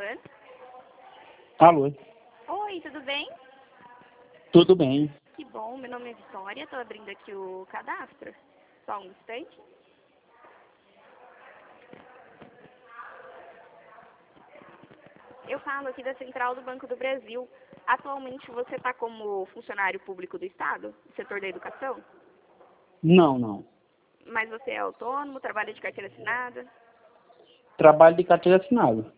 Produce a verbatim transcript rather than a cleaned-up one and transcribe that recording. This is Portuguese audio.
falando? Alô? Oi, tudo bem? Tudo bem. Que bom, meu nome é Vitória, estou abrindo aqui o cadastro. Só um instante. Eu falo aqui da Central do Banco do Brasil. Atualmente você está como funcionário público do Estado, do setor da educação? Não, não. Mas você é autônomo, trabalha de carteira assinada? Trabalho de carteira assinada.